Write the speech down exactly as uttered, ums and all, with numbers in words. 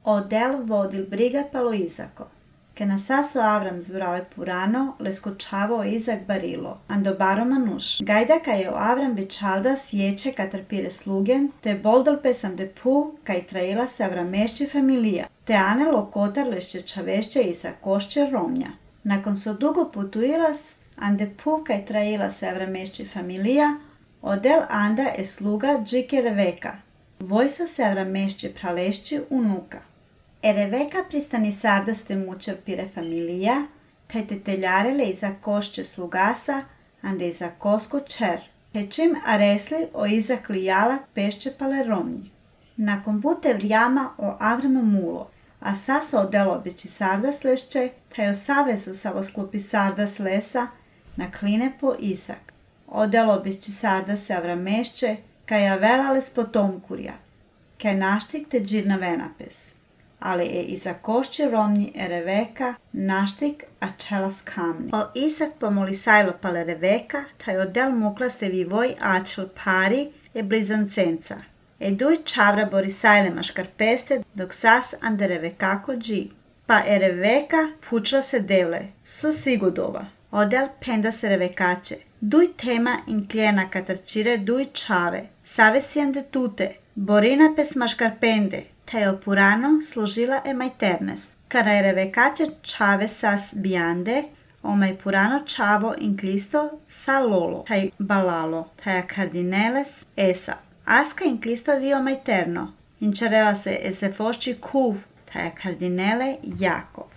Odel vodil briga pelo Izako. Che nasaso Avram zvrale purano, le scocciavo Izak barilo, ando baro manuš. Gajda ka je Avram bičalda sjeće katrpire slugen, te boldol pesam de pu, kaj traila se Avramešće familija, te anelo kotar lešće čavešće Iza košće romnja. Nakon so dugo putuilas, ande pu kaj traila se Avramešće familija, odel anda je sluga džike Reveka. Vojsa se Avramešće pralešći unuka. E Reveka pristani sardaste mučer pire familija, kaj te teljarele iza košće slugasa, ande iza kosko čer. Pečim aresli o iza klijala pešće pale romnji. Nakon bute vrijama o Avramu mulo, a saso odelo bići sardas lešće, taj o savezu savo sklupi sardas lesa, na kline po Izak. Odelo bići sardas se Avramešće, kaj avelale s potomkurja, kaj naštik te džirna venapes. Ali je iza košće romnji e Reveka naštik a čelas kamni. O Isak pomoli sajlo pale Reveka, taj odel muklaste vivoj ačel pari e blizancenca. E duj čavra bori sajle maškarpeste, dok sas ande Revekako dži. Pa e Reveka pučla se devle, su sigudova. Odel penda se Revekače. Duj tema in kljena katarčire duj čave, savesijande tute, borina pes maškarpende, te opurano služila e majternes. Kada je Revekače čave sas biande, o majpurano čavo inklisto sa lolo, taj balalo, taj kardineles esa. Aska inklisto vio majterno, inčarela se esefošči kuv, taj kardinele jako.